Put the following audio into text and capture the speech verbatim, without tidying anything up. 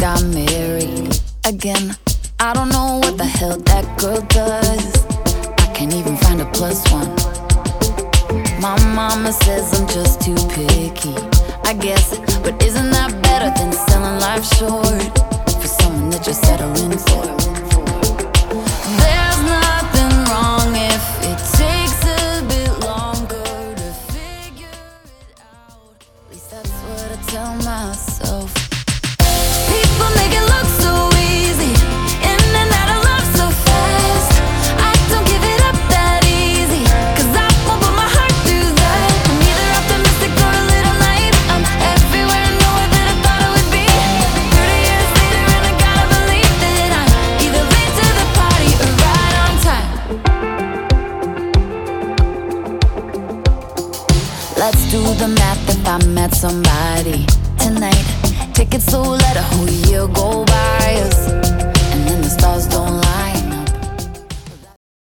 got married again. I don't know what the hell that girl does. I can't even find a plus one. My mama says I'm just too picky, I guess, but isn't that better than selling life short for someone that you're settling for? There's nothing wrong if it takes a bit longer to figure it out. At least that's what I tell myself. People make it look so easy, in and out of love so fast. I don't give it up that easy, cause I won't put my heart through that. I'm either optimistic or a little naive. I'm everywhere and nowhere that I thought I would be. Thirty years later and I gotta believe that I'm either late to the party or right on time. Let's do the math if I met somebody tonight. Take it so let a whole year go by us, and then the stars don't